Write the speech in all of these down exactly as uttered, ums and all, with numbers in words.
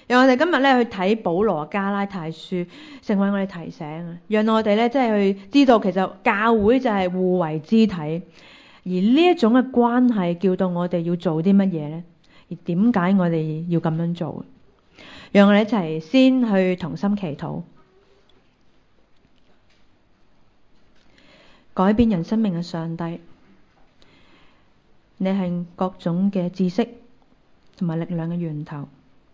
讓我哋今日咧去睇保羅加拉太書，成為我哋提醒啊！讓我哋咧即係去知道，其實教會就係互為肢體，而呢一種嘅關係叫到我哋要做啲乜嘢咧？而點解我哋要咁樣做？讓我哋一齊先去同心祈禱，改變人生命嘅上帝，你係各種嘅知識同埋力量嘅源頭。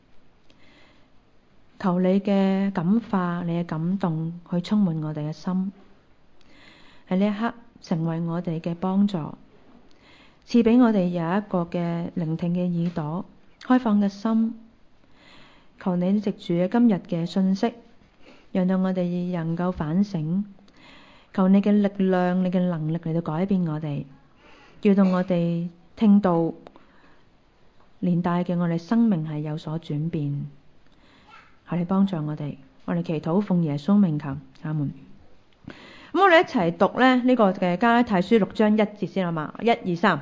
求你嘅感化，你嘅感動去充滿我哋嘅心，喺呢一刻成為我哋嘅幫助，賜俾我哋有一個嘅聆聽嘅耳朵，開放嘅心。求你藉住今日嘅信息，讓到我哋能夠反省。求你嘅力量，你嘅能力嚟到改變我哋，叫到我哋聽到連帶嘅我哋生命係有所轉變。求你幫助我哋，我哋祈禱奉耶穌名求，阿門。咁我哋一齊讀咧呢個嘅加拉太書六章一節先好嘛？一二三。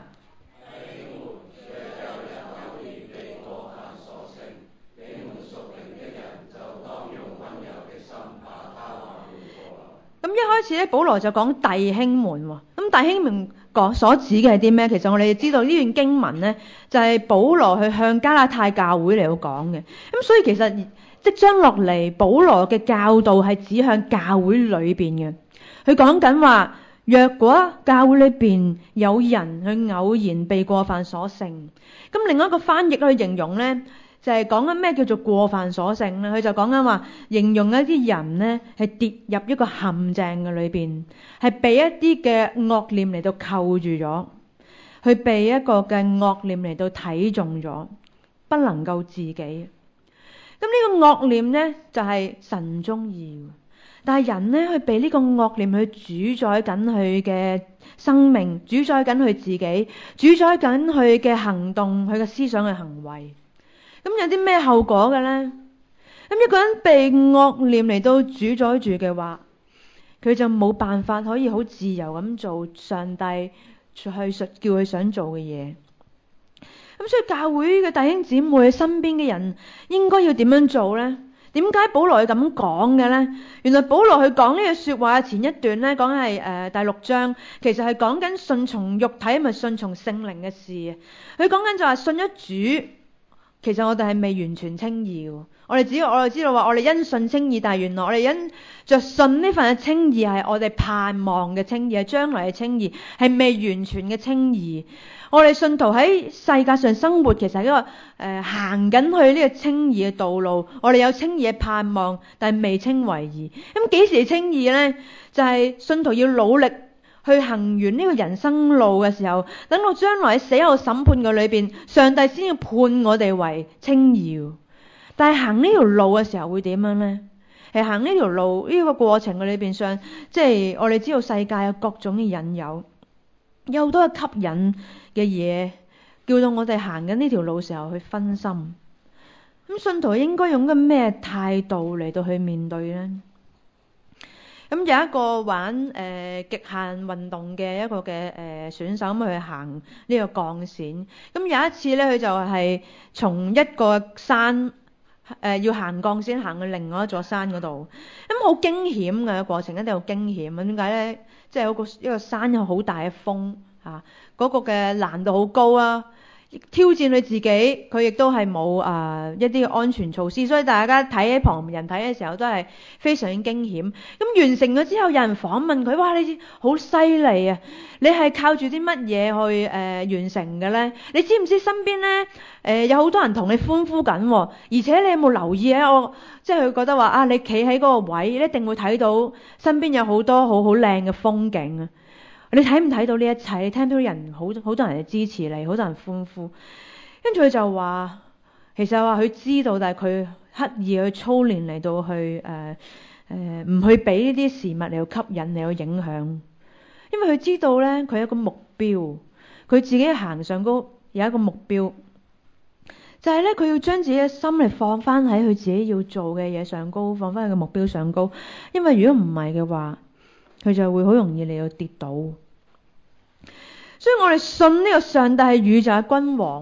咁一開始咧，保羅就講弟兄們喎。咁弟兄們講所指嘅係啲咩？其實我哋知道呢段經文咧，就係保羅去向加拉太教會嚟到講嘅。咁所以其實即將落嚟，保羅嘅教導係指向教會裏邊嘅。佢講緊話，若果教會裏邊有人去偶然被過犯所勝，咁另外一個翻譯去形容咧，就係講緊咩叫做過犯所勝咧？佢就講緊話，形容一啲人咧係跌入一個陷阱嘅裏邊，係被一啲嘅惡念嚟到扣住咗，去被一個嘅惡念嚟到睇中咗，不能夠自己。咁呢個惡念咧就係神唔中意，但係人咧去被呢個惡念去主宰緊佢嘅生命，主宰緊佢自己，主宰緊佢嘅行動，佢嘅思想嘅行為。咁有啲咩後果嘅咧？咁一個人被惡念嚟到主宰住嘅話，佢就冇辦法可以好自由咁做上帝去叫佢想做嘅嘢。咁所以教會嘅弟兄姊妹身邊嘅人應該要點樣做呢？點解保羅係咁講嘅呢？原來保羅佢講呢句說話前一段呢，講係誒第六章，其實係講緊順從肉體咪順從聖靈嘅事。佢講緊就係信咗主，其實我哋係未完全稱義嘅。我哋只要我哋知道話，我哋因信稱義，但係原來我哋因着信呢份嘅稱義係我哋盼望嘅稱義，係將來嘅稱義，係未完全嘅稱義。我哋信徒喺世界上生活，其實係一個誒行緊去呢個稱義嘅道路。我哋有稱義嘅盼望，但係未稱為義。咁幾時稱義呢？就係、是、信徒要努力去行完呢個人生路嘅時候，等到將來喺死後審判嘅裏邊，上帝先要判我哋為稱義。但係行呢條路嘅時候會點樣呢？係行呢條路呢、這個過程嘅裏邊上，即係我哋知道世界有各種嘅引誘，有好多嘅吸引嘅嘢，叫到我哋行緊呢條路時候去分心。咁信徒應該用個咩態度嚟到去面對呢？咁有一個玩誒、呃、極限運動嘅一個嘅誒、呃、選手咁去行呢個鋼線。咁有一次咧，佢就係從一個山誒、呃、要行鋼線行去另外一座山嗰度。咁好驚險嘅過程，一定好驚險。咁點解咧？即係有個一個山有好大嘅風嚇，嗰、啊那個嘅難度好高啊！挑戰佢自己，佢亦都係冇誒一啲安全措施，所以大家睇喺旁人睇嘅時候都係非常驚險。咁完成咗之後，有人訪問佢：哇，你好犀利啊！你係靠住啲乜嘢去誒、呃、完成嘅咧？你知唔知身邊咧誒有好多人同你歡呼緊、啊？而且你有冇留意咧？我即係佢覺得話啊，你企喺嗰個位，你一定會睇到身邊有好多好好靚嘅風景啊！你睇唔睇到呢一切？你聽到人好好多人支持你，好多人歡呼。跟住佢就話，其實話佢知道，但係佢刻意去操練嚟到去誒誒，唔去俾呢啲事物嚟到吸引，嚟到影響。因為佢知道咧，佢有一個目標，佢自己行上高有一個目標，就係咧佢要將自己嘅心嚟放翻喺佢自己要做嘅嘢上高，放翻喺個目標上高。因為如果唔係嘅話，佢就會好容易嚟到跌倒。所以我哋信呢個上帝係宇宙嘅君王，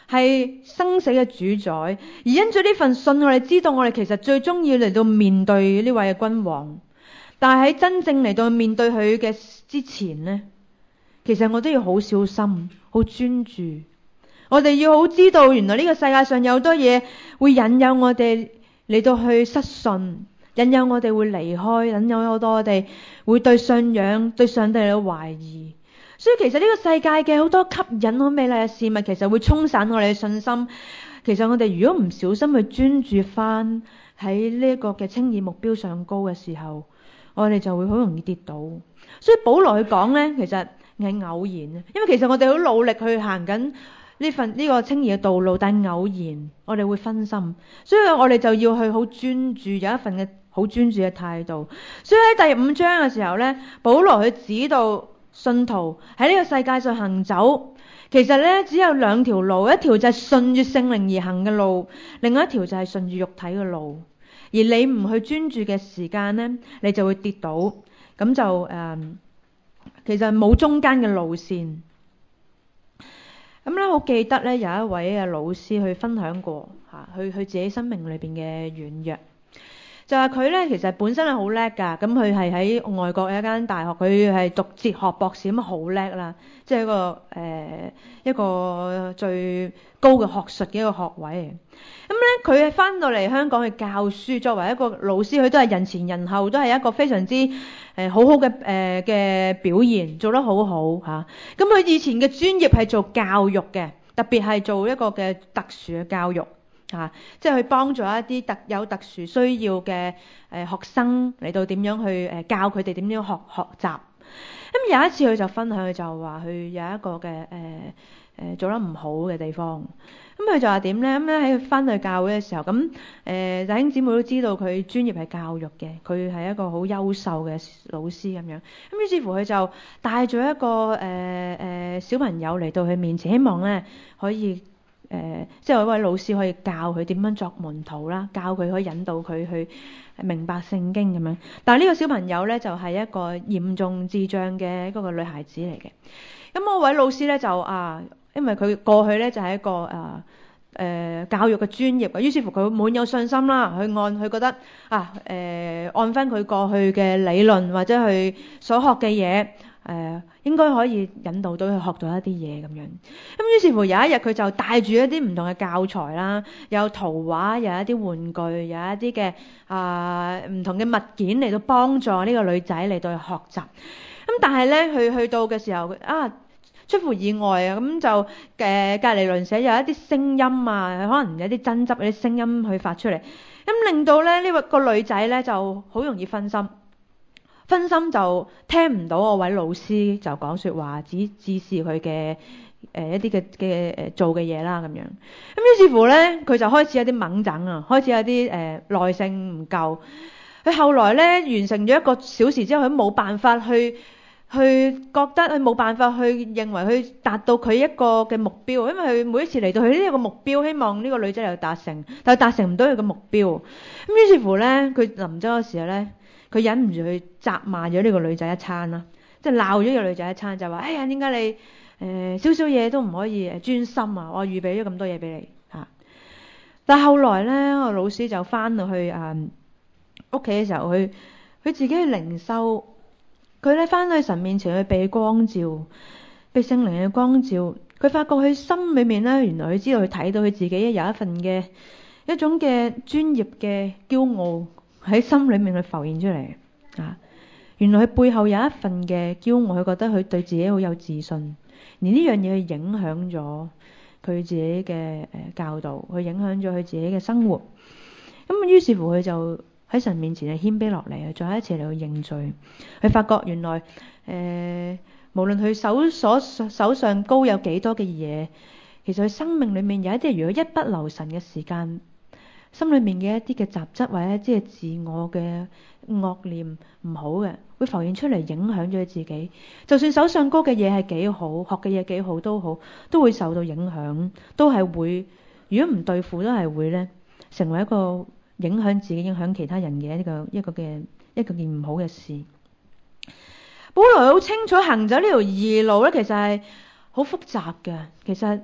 係生死嘅主宰。而因住呢份信，我哋知道我哋其實最終要嚟到面對呢位嘅君王。但係喺真正嚟到面對佢嘅之前呢，其實我都要好小心、好專注。我哋要好知道，原來呢個世界上有好多嘢會引誘我哋嚟到去失信，引誘我哋會離開，引誘好多我哋會對信仰、對上帝有懷疑。所以其實呢個世界嘅好多吸引好美麗嘅事物，其實會沖散我哋嘅信心。其實我哋如果唔小心去專注翻喺呢一個嘅稱義目標上高嘅時候，我哋就會好容易跌倒。所以保羅去講呢，其實係偶然，因為其實我哋好努力去行緊呢份呢個稱義嘅道路，但偶然我哋會分心，所以我哋就要去好專注，有一份嘅好專注嘅態度。所以喺第五章嘅時候呢，保羅去指導信徒喺呢個世界上行走，其實呢只有兩條路，一條就係順住聖靈而行嘅路，另外一條就係順住肉體嘅路。而你唔去專注嘅時間呢，你就會跌倒，咁就誒、嗯，其實冇中間嘅路線。咁咧，好記得咧，有一位嘅老師去分享過嚇，佢佢自己生命裏邊嘅軟弱，就係佢咧其實本身係好叻㗎，咁佢係喺外國有一間大學，佢係讀哲學博士，咁好叻啦，即係一個誒、呃、一個最高嘅學術嘅一個學位。咁咧，佢係翻到嚟香港去教書，作為一個老師，佢都係人前人後都係一個非常之誒、呃、好好嘅誒嘅表現，做得好好嚇。咁、啊、佢以前嘅專業係做教育嘅，特別係做一個嘅特殊嘅教育嚇、啊，即係去幫助一啲特有特殊需要嘅誒、呃、學生嚟到點樣去誒、呃、教佢哋點樣學學習。咁、啊、有一次佢就分享，佢就話佢有一個嘅誒誒做得唔好嘅地方。咁佢、嗯、就話點咧？咁咧喺佢翻去教會嘅時候，咁誒弟兄姊妹都知道佢專業係教育嘅，佢係一個好優秀嘅老師咁樣。咁、嗯、於是乎佢就帶咗一個誒誒、呃呃、小朋友嚟到佢面前，希望咧可以誒、呃，即係有一位老師可以教佢點樣作門徒啦，教佢可以引導佢去明白聖經咁樣。但係呢個小朋友咧就係、是、一個嚴重智障嘅一個女孩子嚟嘅。咁、嗯、嗰位老師咧就啊〜因為佢過去咧就係一個誒誒、呃呃、教育嘅專業嘅，於是乎佢滿有信心啦。佢按佢覺得啊誒、呃、按翻佢過去嘅理論或者佢所學嘅嘢誒，應該可以引導到佢學到一啲嘢咁樣。咁於是乎有一日佢就帶住一啲唔同嘅教材啦，有圖畫，有一啲玩具，有一啲嘅啊唔同嘅物件嚟到幫助呢個女仔嚟到去學習。咁但係咧佢去到嘅時候啊〜出乎意外啊！咁就誒隔離鄰舍有一啲聲音啊，可能有啲爭執，有啲聲音去發出嚟，咁令到咧呢個個女仔咧就好容易分心，分心就聽唔到我位老師就講説話，指指示佢嘅誒一啲嘅嘅誒做嘅嘢啦咁樣。咁於是乎咧，佢就開始有啲掹整啊，開始有啲誒、呃、耐性唔夠。佢後來咧完成咗一個小時之後，佢冇辦法去。佢覺得佢冇辦法去認為去達到佢一個嘅目標，因為佢每一次嚟到佢呢一個目標，希望呢個女仔嚟達成，但係達成唔到佢嘅目標。咁於是乎咧，佢臨走嘅時候咧，佢忍唔住去責罵咗呢個女仔一餐啦，即係鬧咗呢個女仔一餐，就話：哎呀，點解你誒、呃、少少嘢都唔可以誒專心啊？我預備咗咁多嘢俾你嚇、啊。但係後來咧，個老師就翻到去誒屋企嘅時候，佢佢自己去靈修。佢咧翻去神面前去被光照，被聖靈嘅光照，佢發覺佢心裏面咧，原來佢知道佢睇到佢自己有一份嘅一種嘅專業嘅驕傲喺心裏面去浮現出嚟啊！原來佢背後有一份嘅驕傲，佢覺得佢對自己好有自信，而呢樣嘢去影響咗佢自己嘅誒教導，去影響咗佢自己嘅生活。咁啊，於是乎佢就喺神面前係謙卑落嚟啊，再一次嚟去認罪。佢發覺原來誒、呃，無論佢手所手上高有幾多嘅嘢，其實佢生命裏面有一啲，如果一不留神嘅時間，心裏面嘅一啲嘅雜質或者一啲嘅自我嘅惡念唔好嘅，會浮現出嚟影響咗佢自己。就算手上高嘅嘢係幾好，學嘅嘢幾好都好，都會受到影響，都係會，如果唔對付都係會咧，成為一個影響自己、影響其他人嘅一個一個嘅一個件唔好嘅事。保羅好清楚行走呢條義路咧，其實係好複雜嘅。其實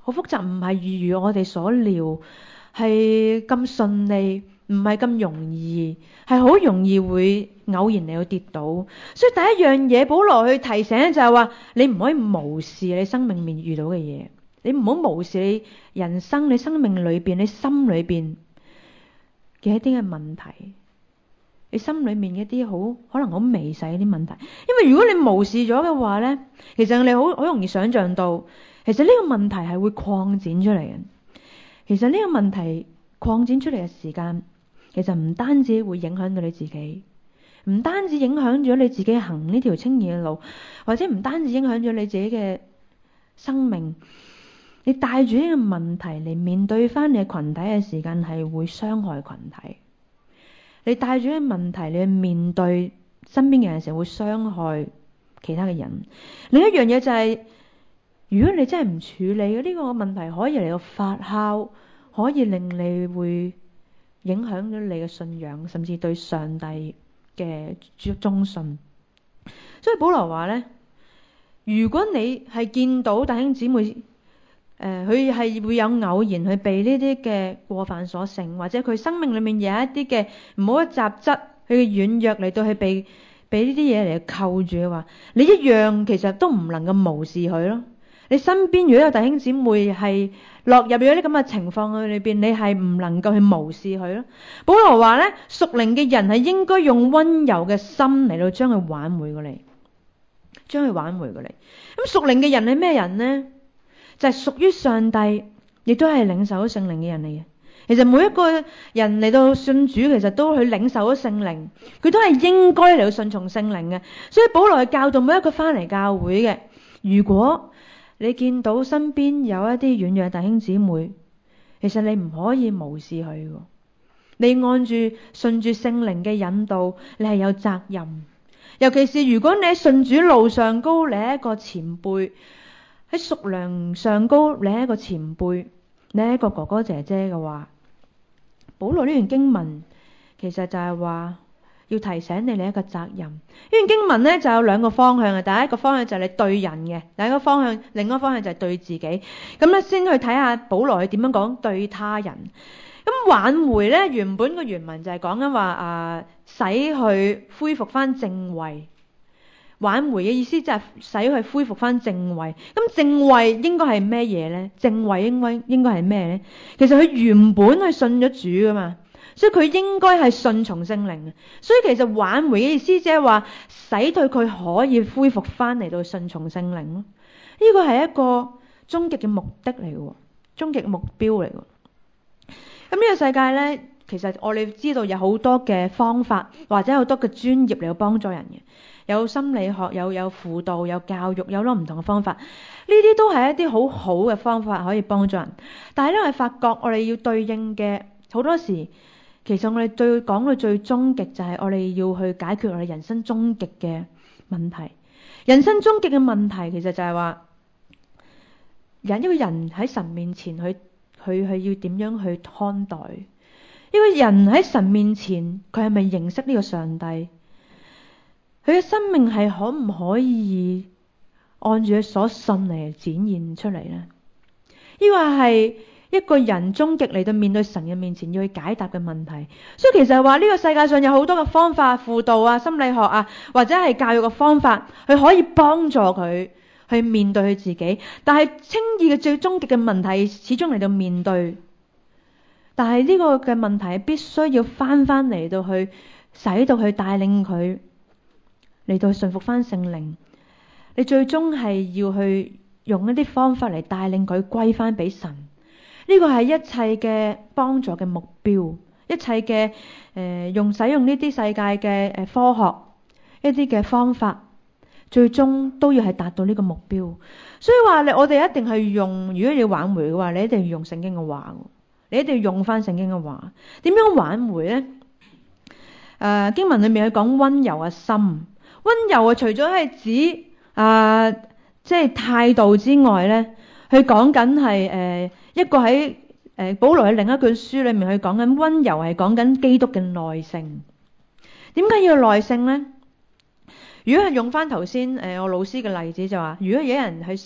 好複雜，唔係如我哋所料，係咁順利，唔係咁容易，係好容易會偶然嚟到跌倒。所以第一樣嘢，保羅去提醒就係話，你唔可以無視你生命面遇到嘅嘢，你唔好無視你人生、你生命裏邊、你心裏邊嘅一啲嘅問題，你心裏面一啲好可能好微細一啲問題。因為如果你無視咗嘅話呢，其實你好好容易想象到，其實呢個問題係會擴展出嚟嘅。其實呢個問題擴展出嚟嘅時間，其實唔單止會影響到你自己，唔單止影響咗你自己行呢條稱義嘅路，或者唔單止影響咗你自己嘅生命，你帶住呢個問題嚟面對翻你嘅群體嘅時間，係會傷害群體。你帶住呢個問題你去面對身邊嘅人嘅時候，會傷害其他嘅人。另一樣嘢就係、是，如果你真係唔處理嘅呢個問題，可以嚟到發酵，可以令你會影響咗你嘅信仰，甚至對上帝嘅忠信。所以保羅話呢，如果你係見到弟兄姊妹，誒、呃，佢係會有偶然去被呢啲嘅過犯所勝，或者佢生命裏面有一啲嘅唔好嘅雜質，佢嘅軟弱嚟到去被被呢啲嘢嚟扣住嘅話，你一樣其實都唔能夠無視佢咯。你身邊如果有弟兄姊妹係落入咗啲咁嘅情況裏邊，你係唔能夠去無視佢咯。保羅話咧，屬靈嘅人係應該用溫柔嘅心嚟到將佢挽回過嚟，將佢挽回過嚟。咁屬靈嘅人係咩人呢？就係、是、屬於上帝，亦都係領受咗聖靈嘅人嚟嘅。其實每一個人嚟到信主，其實都去領受咗聖靈，佢都係應該嚟到順從聖靈嘅。所以保羅係教導每一個翻嚟教會嘅，如果你見到身邊有一啲軟弱弟兄姊妹，其實你唔可以無視佢。你按住順住聖靈嘅引導，你係有責任。尤其是如果你喺信主路上高，你係一個前輩；喺屬靈上高，你係一個前輩，你係一個哥哥姐姐嘅話，保羅呢段經文其實就係話要提醒你你一個責任。呢段經文咧就有兩個方向嘅，第一個方向就係你對人嘅，第一個方向，另一個方向就係對自己。咁咧先去睇下保羅係點樣講對他人。咁挽回咧，原本個原文就係講緊話啊，使佢恢復翻正位。挽回嘅意思就係使佢恢復翻正位。咁正位應該係咩嘢咧？正位應該應該係咩咧？其實佢原本係信咗主噶嘛，所以佢應該係順從聖靈嘅。所以其實挽回嘅意思即係話使到佢可以恢復翻嚟到順從聖靈咯。呢個係一個終極嘅目的嚟嘅，終極目標嚟嘅。咁呢個世界呢，其實我哋知道有好多嘅方法，或者好多嘅專業嚟到幫助人嘅，有心理學，有有輔導，有教育，有好多唔同嘅方法。呢啲都係一啲好好嘅方法可以幫助人。但係呢，我哋發覺我哋要對應嘅好多時，其實我哋對講到最終極就係我哋要去解決我哋人生終極嘅問題。人生終極嘅問題其實就係話，人一個人喺神面前去。佢係要點樣去看待一個人喺神面前？佢係咪認識呢個上帝？佢嘅生命係可唔可以按住佢所信嚟展現出嚟呢？呢個係一個人終極嚟到面對神嘅面前要去解答嘅問題。所以其實係話呢個世界上有好多嘅方法，輔導啊、心理學啊，或者係教育嘅方法，佢可以幫助佢去面對佢自己，但係稱義嘅最終極嘅問題始終嚟到面對，但係呢個嘅問題必須要翻翻嚟到去使到佢帶領佢嚟到去順服翻聖靈。你最終係要去用一啲方法嚟帶領佢歸翻俾神。呢個係一切嘅幫助嘅目標，一切嘅誒、呃、用使用呢啲世界嘅誒科學一啲嘅方法。最終都要係達到呢個目標，所以話你我哋一定係用，如果你要挽回嘅話，你一定要用聖經嘅話，你一定要用翻聖經嘅話。點樣挽回呢？誒、呃，經文裏面去講溫柔嘅心，溫柔啊，除咗係指啊，即係態度之外呢，佢講緊係誒一個喺誒、呃、保羅喺另一卷書裏面去講緊溫柔係講緊基督嘅耐性。點解要耐性呢？如果係用翻頭先誒我老師嘅例子就話，如果有人去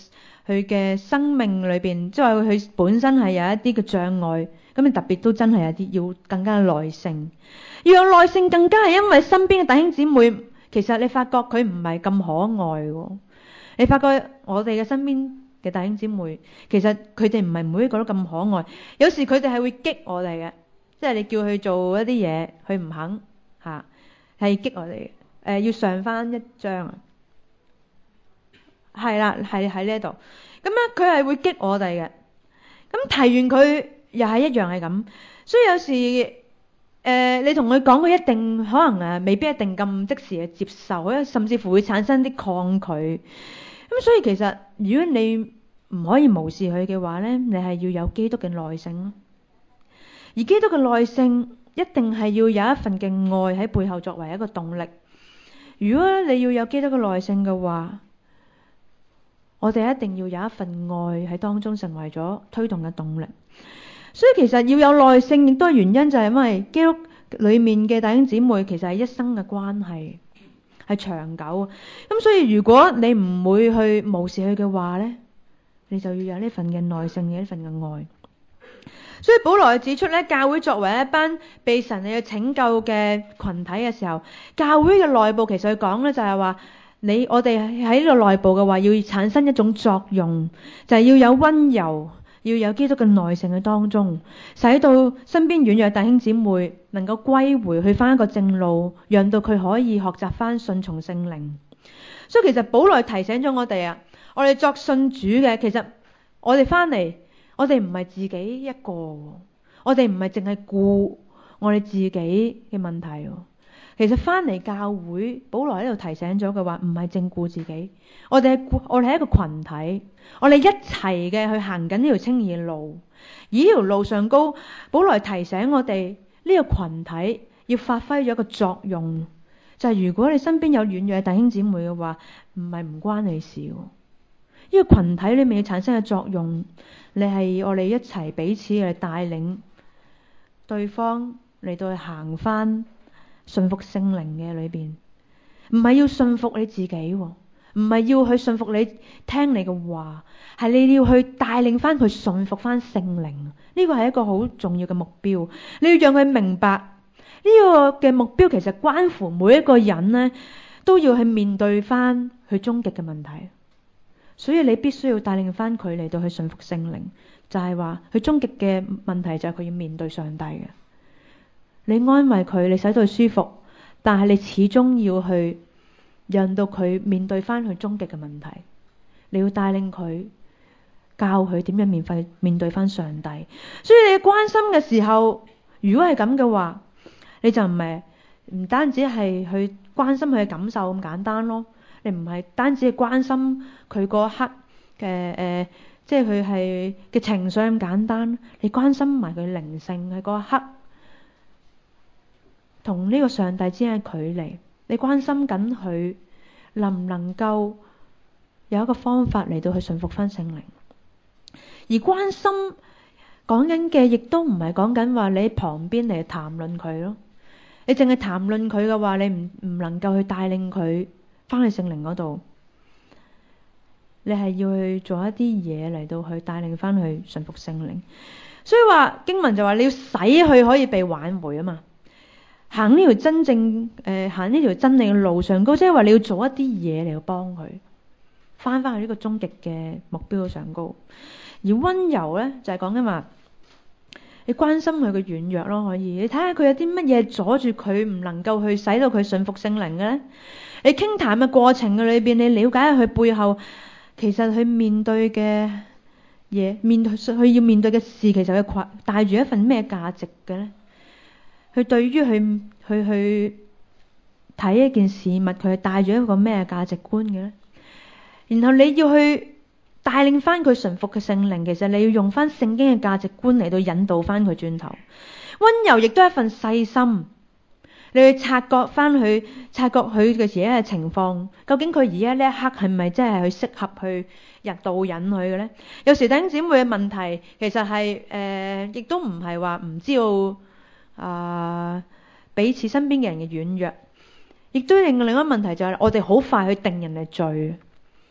佢嘅生命裏邊，即係話佢本身係有一啲嘅障礙，咁你特別都真係有啲要更加耐性，要有耐性，更加係因為身邊嘅弟兄姊妹，其實你發覺佢唔係咁可愛喎。你發覺我哋嘅身邊嘅弟兄姊妹，其實佢哋唔係每一個都咁可愛，有時佢哋係會激我哋嘅，即係你叫佢做一啲嘢，佢唔肯嚇，係激我哋嘅。誒、呃、要上翻一張啊！係啦，係喺呢度。咁咧，佢係會激我哋嘅。咁提完佢又係一樣係咁。所以有時誒、呃，你同佢講，佢一定可能誒，未必一定咁即時嘅接受，甚至乎會產生啲抗拒。咁所以其實，如果你唔可以無視佢嘅話咧，你係要有基督嘅耐性咯。而基督嘅耐性一定係要有一份嘅愛喺背後作為一個動力。如果你要有基督嘅耐性嘅話，我哋一定要有一份愛喺當中，成為咗推動嘅動力。所以其實要有耐性，亦都係原因就係因為基督裏面嘅弟兄姊妹其實係一生嘅關係，係長久。咁所以如果你唔會去無視佢嘅話呢，你就要有呢份嘅耐性，有呢份嘅愛。所以保羅指出咧，教會作為一班被神嚟拯救嘅群體嘅時候，教會嘅內部其實佢講咧就係話，你我哋喺呢個內部嘅話，要產生一種作用，就係要有溫柔，要有基督嘅耐性喺當中，使到身邊軟弱弟兄姊妹能夠歸回去翻一個正路，讓到佢可以學習翻順從聖靈。所以其實保羅提醒咗我哋啊，我哋作信主嘅，其實我哋翻嚟，我哋唔係自己一個，我哋唔係淨係顧我哋自己嘅問題。其實翻嚟教會，保羅喺度提醒咗嘅話，唔係淨顧自己，我哋係我哋係一個群體，我哋一齊嘅去行緊呢條稱義路。而呢條路上高，保羅提醒我哋呢個群體要發揮咗一個作用，就係如果你身邊有軟弱嘅弟兄姊妹嘅話，唔係唔關你事。呢個群體裏面要產生嘅作用，你係我哋一齊彼此嚟帶領對方嚟到去行翻順服聖靈嘅裏邊，唔係要順服你自己，唔係要去順服你聽你嘅話，係你要去帶領翻佢順服翻聖靈。呢個係一個好重要嘅目標，你要讓佢明白呢個嘅目標其實關乎每一個人呢都要去面對翻佢終極嘅問題。所以你必須要帶領翻佢嚟到去順服聖靈，就係話佢終極嘅問題就係佢要面對上帝嘅。你安慰佢，你使到佢舒服，但係你始終要去讓到佢面對翻佢終極嘅問題。你要帶領佢，教佢點樣面對面對翻上帝。所以你關心嘅時候，如果係咁嘅話，你就唔係唔單止係去關心佢嘅感受咁簡單咯。你唔係單止係關心佢嗰刻嘅誒，即係佢係嘅情緒咁簡單，你關心埋佢靈性喺嗰一刻同呢個上帝之間嘅距離，你關心緊佢能唔能夠有一個方法嚟到去順服翻聖靈。而關心講緊嘅亦都唔係講緊話你喺旁邊嚟談論佢咯。你淨係談論佢嘅話，你唔唔能夠去帶領佢翻去聖靈嗰度，你係要去做一啲嘢嚟到去帶領翻去順服聖靈。所以話經文就話你要使佢可以被挽回啊嘛，行呢條真正誒、呃、行呢條真理嘅路上高，即係話你要做一啲嘢嚟到幫佢翻翻去呢個終極嘅目標上高。而溫柔咧就係講緊話你關心佢嘅軟弱咯，可以你睇下佢有啲乜嘢阻住佢唔能夠去使到佢順服聖靈嘅咧。你傾談嘅過程嘅裏邊，你了解下佢背後其實佢面對嘅嘢，面對佢要面對嘅事，其實佢帶住一份咩價值嘅咧？佢對於佢去去睇一件事物，佢係帶住一個咩價值觀嘅咧？然後你要去帶領翻佢順服嘅聖靈，其實你要用翻聖經嘅價值觀嚟到引導翻佢轉頭。溫柔亦都係一份細心。你去察覺翻佢，察覺佢嘅而家嘅情況，究竟佢而家呢一刻係咪真係去適合去入導引佢嘅咧？有時弟兄姊妹嘅問題，其實係誒、呃，亦都唔係話唔知道啊、呃，彼此身邊嘅人嘅軟弱，亦都另另一個問題就係我哋好快去定人哋罪，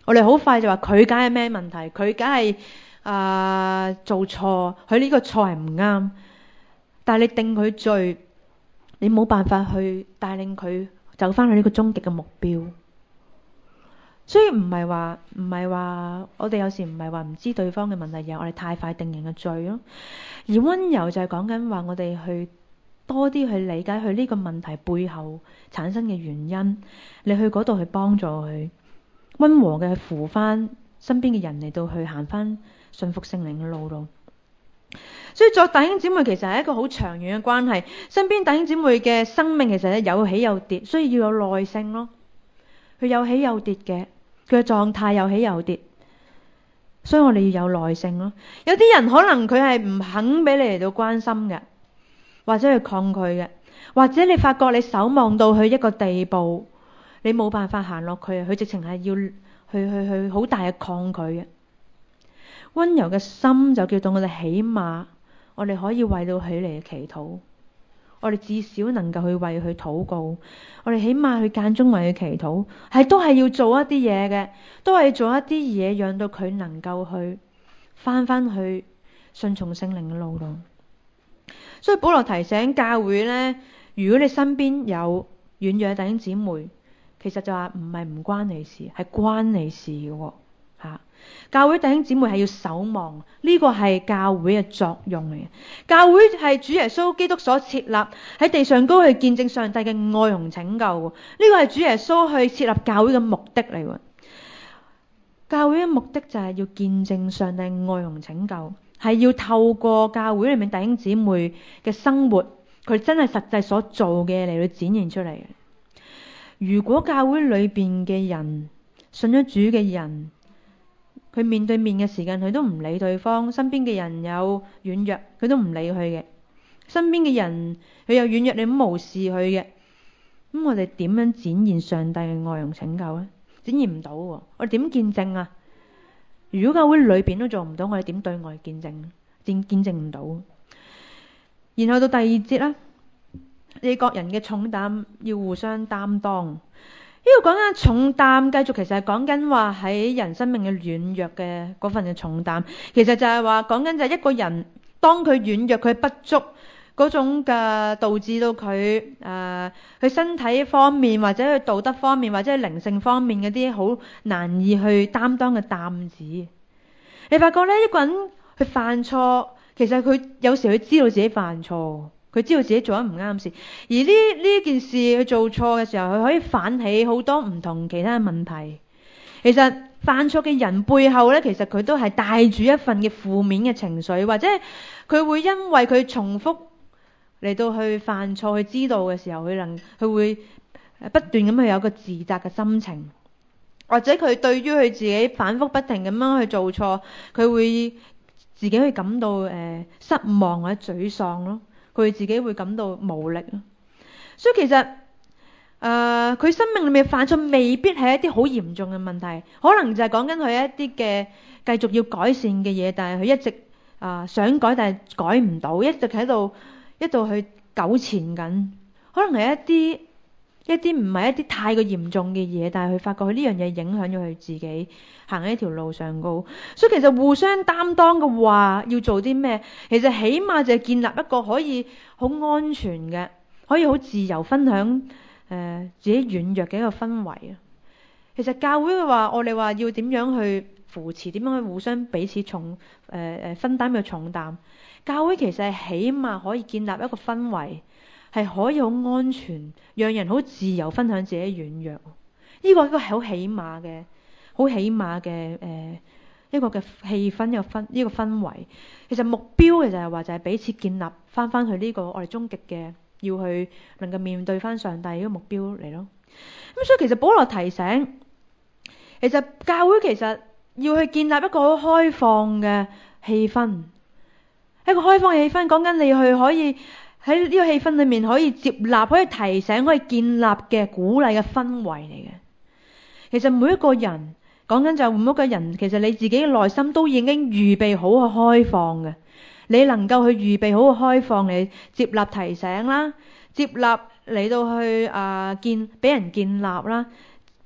我哋好快就話佢梗係咩問題，佢梗係啊做錯，佢呢個錯係唔啱。但係你定佢罪，你冇辦法去帶領佢走翻去呢個終極嘅目標。所以唔係話唔係話我哋有時唔係話唔知對方嘅問題，而係我哋太快定人嘅罪咯。而溫柔就係講緊話我哋去多啲去理解佢呢個問題背後產生嘅原因，你去嗰度去幫助佢，溫和嘅扶翻身邊嘅人嚟到去行翻順服聖靈嘅路路。所以作弟兄姊妹其實係一個好長遠嘅關係，身邊弟兄姊妹嘅生命其實咧有起有跌，所以要有耐性咯。佢有起有跌嘅，佢嘅狀態有起有跌，所以我哋要有耐性咯。有啲人可能佢係唔肯俾你嚟到關心嘅，或者係抗拒嘅，或者你發覺你守望到去一個地步，你冇辦法行落去，佢直情係要去去去好大嘅抗拒嘅。溫柔嘅心就叫到我哋起碼我哋可以為到佢嚟祈禱，我哋至少能夠去為佢禱告，我哋起碼去間中為佢祈禱，係都係要做一啲嘢嘅，都係做一啲嘢讓到佢能夠去翻翻去順從聖靈嘅路路。所以保羅提醒教會呢，如果你身邊有軟弱嘅弟兄姊妹，其實就話唔係唔關你事，係關你事嘅喎。吓，教會弟兄姊妹係要守望，呢個係教會嘅作用嚟嘅。教會係主耶穌基督所設立喺地上高去見證上帝嘅愛同拯救，呢個係主耶穌去設立教會嘅目的嚟嘅。教會嘅目的就係要見證上帝嘅愛同拯救，係要透過教會裏面弟兄姊妹嘅生活，佢真係實際所做嘅嚟到展現出嚟嘅。如果教會裏邊嘅人，信咗主嘅人，佢面對面嘅時間佢都唔理對方，身邊嘅人有軟弱佢都唔理佢嘅，身邊嘅人佢有軟弱你都無視佢嘅，咁我哋點樣展現上帝嘅愛同拯救呢？展現唔到喎，我哋點見證啊？如果教會裏邊都做唔到，我哋點對外見證？見見證唔到。然後到第二節啦，你各人嘅重擔要互相擔當。呢個講緊重擔，繼續其實係講緊話喺人生命嘅軟弱嘅嗰份嘅重擔，其實就係話講緊就係一個人當佢軟弱佢不足嗰種嘅，導致到佢誒佢身體方面或者佢道德方面或者係靈性方面嗰啲好難以去擔當嘅擔子。你發覺呢，一個人去犯錯，其實佢有時佢知道自己犯錯，佢知道自己做得唔啱事，而呢呢件事佢做錯嘅時候，佢可以反起好多唔同其他嘅問題。其實犯錯嘅人背後呢，其實佢都係帶住一份嘅負面嘅情緒，或者佢會因為佢重複嚟到去犯錯，佢知道嘅時候，佢能佢會不斷咁去有個自責嘅心情，或者佢對於佢自己反覆不停咁樣去做錯，佢會自己去感到誒、呃、失望或者沮喪咯。佢自己會感到無力咯，所以其實誒佢、呃、生命裏面犯錯未必係一啲好嚴重嘅問題，可能就係講緊佢一啲嘅繼續要改善嘅嘢，但係佢一直啊、呃、想改但係改唔到，一直喺度一度去糾纏緊，可能係一啲一啲唔係一啲太過嚴重嘅嘢，但係佢發覺佢呢樣嘢影響咗佢自己行喺一條路上高，所以其實互相擔當嘅話要做啲咩？其實起碼就係建立一個可以好安全嘅，可以好自由分享誒、呃、自己軟弱嘅一個氛圍啊。其實教會嘅話，我哋話要點樣去扶持，點樣去互相彼此重誒誒、呃、分擔嘅重擔。教會其實係起碼可以建立一個氛圍，係可以好安全，讓人好自由分享自己軟弱。呢個係一個好起碼嘅。好起碼嘅誒一個嘅氣氛，一個氛呢個氛圍，其實目標嘅就係話就係彼此建立翻翻去呢個我哋終極嘅要去能夠面對翻上帝呢個目標嚟咯。咁所以其實保羅提醒，其實教會其實要去建立一個好開放嘅氣氛，一個開放嘅氣氛，講緊你去可以喺呢個氣氛裏面可以接納、可以提醒、可以建立嘅鼓勵嘅氛圍嚟嘅。其實每一個人。講緊就每一個人，其實你自己嘅內心都已經預備好去開放嘅，你能夠去預備好去開放，你接納提醒啦，接納嚟到去啊、呃、見俾人建立啦，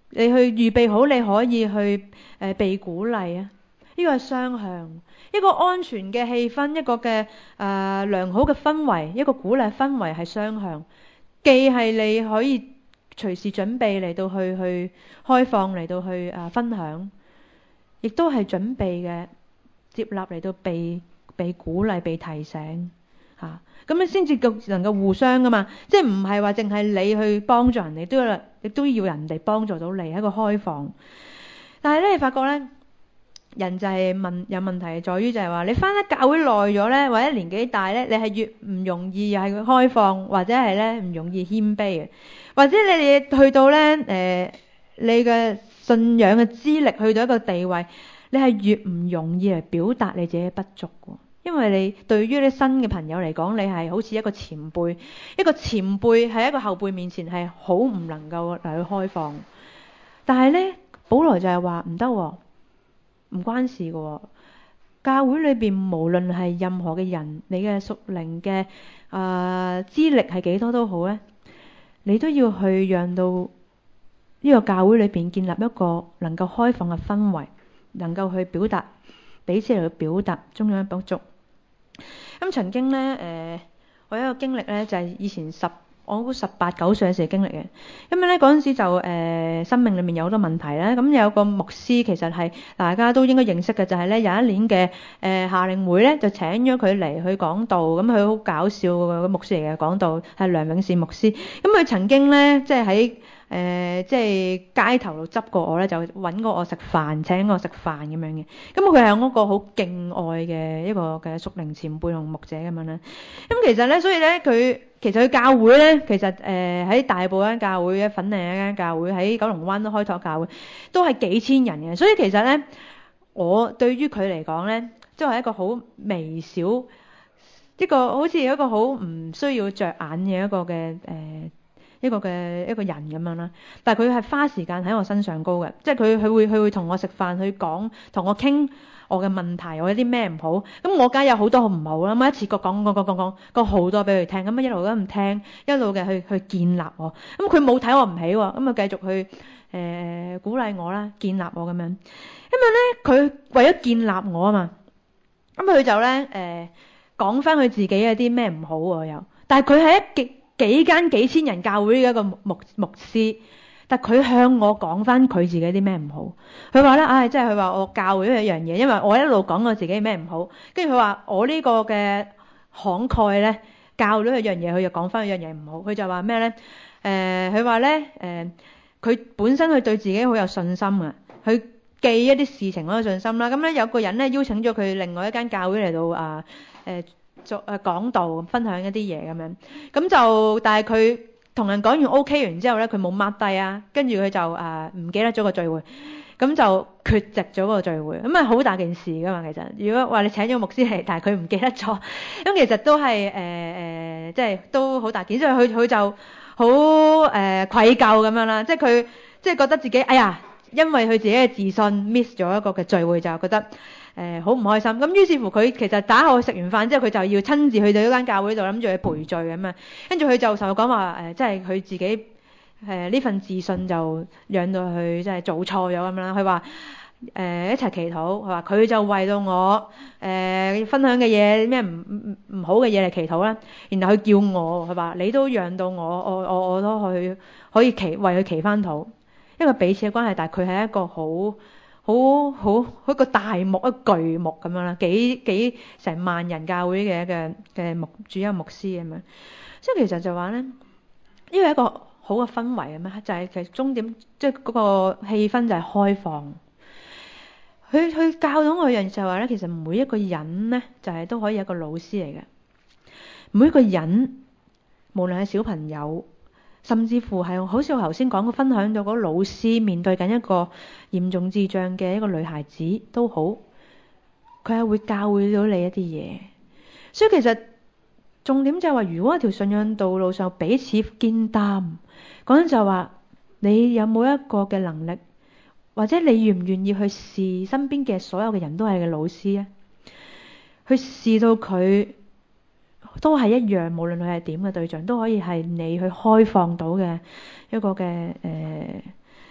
你去預備好，你可以去誒、呃、被鼓勵啊。呢個係雙向，一個安全嘅氣氛，一個嘅誒、呃、良好嘅氛圍，一個鼓勵氛圍係雙向，既係你可以隨時準備嚟到去去開放嚟到去誒、呃、分享，亦都係準備嘅接納嚟到被被鼓勵、被提醒嚇，咁樣先至夠能夠互相噶嘛，即係唔係話淨係你去幫助人哋，都要亦都要人哋幫助到你，一個開放。但係咧，你發覺咧，人就係問有問題，在於就係話你返得教會耐咗咧，或者年紀大咧，你係越唔容易又係開放，或者係咧唔容易謙卑嘅，或者你哋去到咧誒、呃、你嘅信仰嘅資歷去到一個地位，你係越唔容易嚟表達你自己嘅不足嘅，因為你對於啲新嘅朋友嚟講，你係好似一個前輩，一個前輩喺一個後輩面前係好唔能夠嚟去開放。但係咧，保羅就係話唔得喎，唔關事嘅喎。教會裏邊無論係任何嘅人，你嘅屬靈嘅啊資歷係幾多都好咧，你都要去讓到呢個教會裏邊建立一個能夠開放嘅氛圍，能夠去表達彼此嚟去表達中央不足。咁、嗯、曾經咧誒、呃，我有一個經歷咧，就係、是、以前十我估十八九歲嘅時候經歷嘅。咁樣咧嗰陣時就誒、呃、生命裏面有好多問題咧。咁、嗯、有個牧師其實係大家都應該認識嘅，就係、是、咧有一年嘅誒、呃、夏令會咧，就請咗佢嚟去講道。咁佢好搞笑嘅個牧師嚟嘅，講道係梁永善牧師。咁、嗯、佢曾經咧即係喺誒、呃、即係街頭度執過我咧，就揾過我食飯，請我食飯咁樣嘅。咁佢係我一個好敬愛嘅一個嘅屬靈前輩同牧者咁樣咧。咁、嗯、其實咧，所以咧佢其實佢教會咧，其實誒喺、呃、大埔間教會、粉嶺一間教會、喺九龍灣都開拓教會，都係幾千人嘅。所以其實咧，我對於佢嚟講咧，即係一個好微小，一個好似一個好唔需要着眼嘅一個嘅誒。呃一個嘅一個人咁樣啦，但係佢係花時間喺我身上高嘅，即係佢佢會佢會同我食飯，去講同我傾我嘅問題，我有啲咩唔好，咁我梗係有好多好唔好啦，咁一次過講講講講講講好多俾佢聽，咁一路都唔聽，一路嘅去去建立我，咁佢冇睇我唔起喎，咁啊繼續去誒、呃、鼓勵我啦，建立我咁樣，因為咧佢為咗建立我啊嘛，咁佢就咧誒講翻佢自己有啲咩唔好喎又，但係佢係一極。幾間幾千人教會嘅一個牧牧師，但佢向我講翻佢自己啲咩唔好。佢話咧，唉、哎，即係佢話我教會一樣嘢，因為我一路講我自己咩唔好，跟住佢話我呢個嘅慷慨咧，教咗一樣嘢，佢就講翻一樣嘢唔好。佢就話咩咧？誒、呃，佢話咧，誒、呃，佢本身佢對自己好有信心啊，佢記一啲事情好有信心啦。咁咧有個人咧邀請咗佢另外一間教會嚟到啊，誒、呃。做誒講道分享一啲嘢咁樣，咁就但係佢同人講完 OK 完之後咧，佢冇 mark 低啊，跟住佢就誒唔、呃、記得咗個聚會，咁就缺席咗個聚會，咁啊好大件事噶嘛其實。如果話你請咗個牧師嚟，但係佢唔記得咗，咁其實都係誒誒，即係都好大件事，所以佢佢就好誒、呃、愧疚咁樣啦，即係佢即係覺得自己哎呀，因為佢自己嘅自信 miss 咗一個嘅聚會，就覺得。誒好唔開心，咁於是乎佢其實打後食完飯之後，佢就要親自去到呢間教會度諗住去賠罪咁啊，跟住佢就同我講話誒，即係佢自己誒呢、呃、份自信就讓到佢即係做錯咗咁啦。佢話誒一齊祈禱，佢話佢就為到我誒、呃、分享嘅嘢咩唔唔唔好嘅嘢嚟祈禱啦，然後佢叫我，佢話你都讓到我，我我我都去可以祈為佢祈翻禱，一個彼此嘅關係，但係佢係一個好。好好好一個大牧一個巨牧咁樣啦，幾幾成萬人教會嘅嘅嘅牧主任牧師咁樣，所以其實就話咧，呢個係一個好嘅氛圍咁樣，就係、是、其實終點即係嗰個氣氛就係開放。佢佢教到我一樣就係話咧，其實每一個人咧就係、是、都可以係一個老師嚟嘅，每一個人無論係小朋友。甚至乎係好似我頭先講過分享到嗰個老師面對緊一個嚴重智障嘅一個女孩子都好，佢係會教會到你一啲嘢。所以其實重點就係話，如果一條信仰道路上彼此肩擔，講緊就係話你有冇一個嘅能力，或者你願唔願意去視身邊嘅所有嘅人都係嘅老師啊？去視到佢。都係一樣，無論佢係點嘅對象，都可以係你去開放到嘅一個嘅誒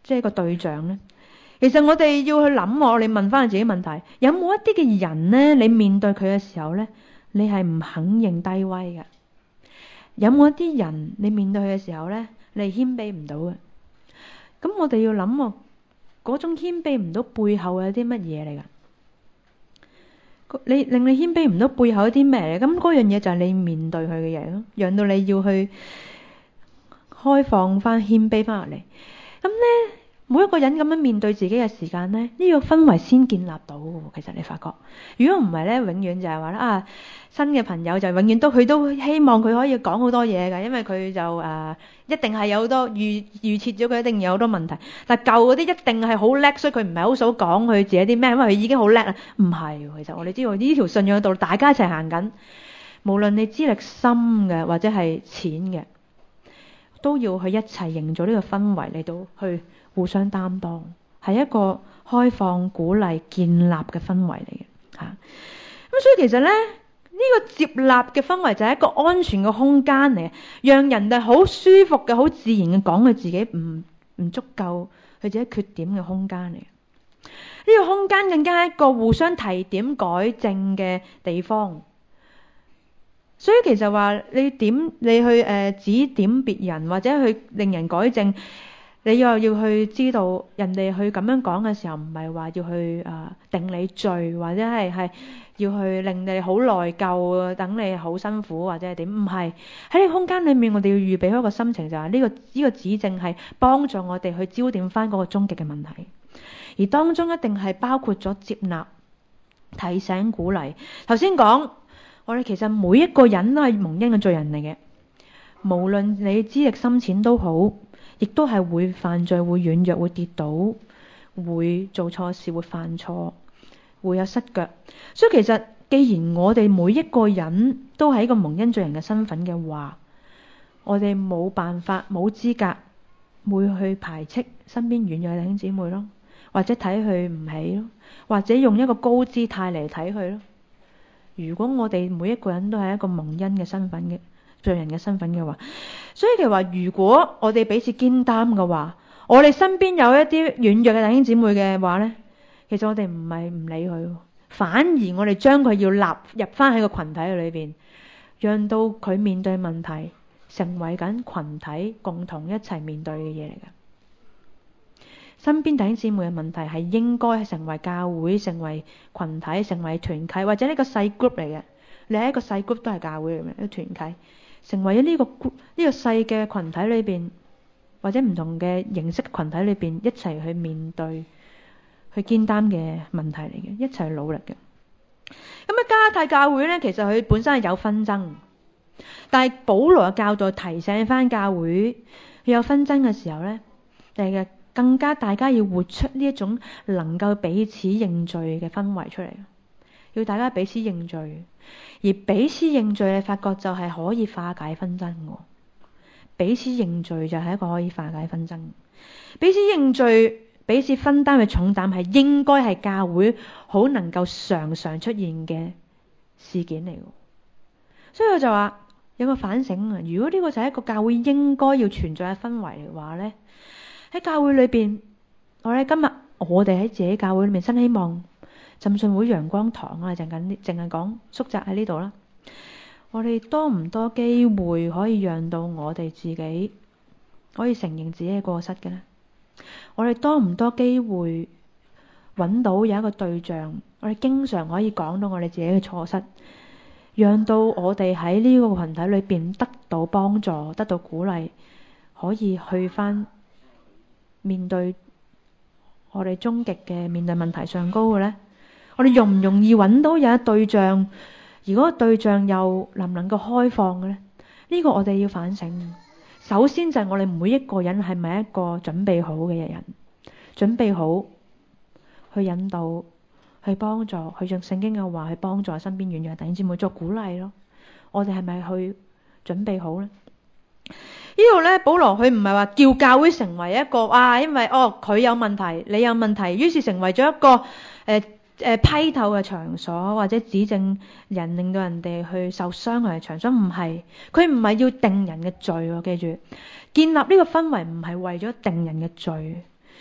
即係個對象呢？其實我哋要去諗，我哋問翻自己問題，有冇一啲嘅人呢？你面對佢嘅時候呢，你係唔肯認低威嘅？有冇一啲人你面對佢嘅時候呢，你係謙卑唔到嘅？咁我哋要諗喎，嗰種謙卑唔到背後有啲乜嘢嚟㗎？你令你謙卑唔到背後有啲咩嚟？咁嗰樣嘢就係你面對佢嘅嘢咯，讓到你要去開放翻謙卑翻落嚟。咁呢，每一個人咁樣面對自己嘅時間呢，呢個氛圍先建立到嘅。其實你發覺，如果唔係呢，永遠就係話咧啊，新嘅朋友就永遠都佢都希望佢可以講好多嘢㗎，因為佢就誒、呃、一定係有好多預預設咗佢一定有好多問題。但係舊嗰啲一定係好叻，所以佢唔係好想講佢自己啲咩，因為佢已經好叻啦。唔係，其實我哋知道呢條信仰道大家一齊行緊，無論你資歷深嘅或者係淺嘅，都要去一齊營造呢個氛圍嚟到去互相擔當，係一個開放、鼓勵、建立嘅氛圍嚟嘅嚇。咁、啊、所以其實咧，呢、這個接納嘅氛圍就係一個安全嘅空間嚟嘅，讓人哋好舒服嘅、好自然嘅講佢自己唔唔足夠、佢自己缺點嘅空間嚟嘅。呢、這個空間更加係一個互相提點、改正嘅地方。所以其實話你點你去誒、呃、指點別人或者去令人改正，你又要去知道人哋去咁樣講嘅時候，唔係話要去誒、呃、定你罪，或者係係要去令你好內疚，等你好辛苦或者係點？唔係，喺呢個空間裏面，我哋要預備一個心情，就係呢個呢個指正係幫助我哋去焦點翻嗰個終極嘅問題，而當中一定係包括咗接納、提醒、鼓勵。頭先講。我哋其實每一個人都係蒙恩嘅罪人嚟嘅，無論你資歷深淺都好，亦都係會犯罪、會軟弱、會跌倒、會做錯事、會犯錯、會有失腳。所以其實既然我哋每一個人都係一個蒙恩罪人嘅身份嘅話，我哋冇辦法、冇資格會去排斥身邊軟弱嘅弟兄姊妹咯，或者睇佢唔起咯，或者用一個高姿態嚟睇佢咯。如果我哋每一個人都係一個蒙恩嘅身份嘅罪人嘅身份嘅話，所以佢話如果我哋彼此肩擔嘅話，我哋身邊有一啲軟弱嘅弟兄姊妹嘅話呢，其實我哋唔係唔理佢，反而我哋將佢要納入翻喺個群體裏邊，讓到佢面對問題成為緊群體共同一齊面對嘅嘢嚟嘅。身邊弟兄姊妹嘅問題係應該係成為教會、成為群體、成為團契，或者呢個細 group 嚟嘅。你喺一個細 group 都係教會嚟嘅，一個團契，成為咗呢個 group 呢個細嘅群體裏邊，或者唔同嘅形式群體裏邊一齊去面對、去肩擔嘅問題嚟嘅，一齊努力嘅。咁啊，加拉太教會呢，其實佢本身係有紛爭，但係保羅嘅教導提醒翻教會，佢有紛爭嘅時候呢，就係嘅。更加大家要活出呢一種能夠彼此認罪嘅氛圍出嚟，要大家彼此認罪，而彼此認罪你發覺就係可以化解紛爭嘅。彼此認罪就係一個可以化解紛爭，彼此認罪、彼此分擔嘅重擔係應該係教會好能夠常常出現嘅事件嚟嘅。所以我就話有個反省啊，如果呢個就係一個教會應該要存在嘅氛圍嘅話呢，喺教會裏邊，我哋今日我哋喺自己教會裏面新希望浸信會陽光堂啊，淨緊淨係講縮窄喺呢度啦。我哋多唔多機會可以讓到我哋自己可以承認自己嘅過失嘅呢？我哋多唔多機會揾到有一個對象，我哋經常可以講到我哋自己嘅錯失，讓到我哋喺呢個群體裏邊得到幫助、得到鼓勵，可以去翻面對我哋終極嘅面對問題上高嘅呢？我哋容唔容易揾到有一對象，而嗰個對象又能唔能夠開放嘅呢？呢個我哋要反省。首先就係我哋每一個人係咪一個準備好嘅人，準備好去引導、去幫助、去用聖經嘅話去幫助身邊軟弱弟兄姊妹作鼓勵咯。我哋係咪去準備好呢？呢度咧，保羅佢唔係話叫教會成為一個啊，因為哦佢有問題，你有問題，於是成為咗一個誒誒、呃呃、批鬥嘅場所，或者指正人，令到人哋去受傷害嘅場所。唔係，佢唔係要定人嘅罪喎。記住，建立呢個氛圍唔係為咗定人嘅罪，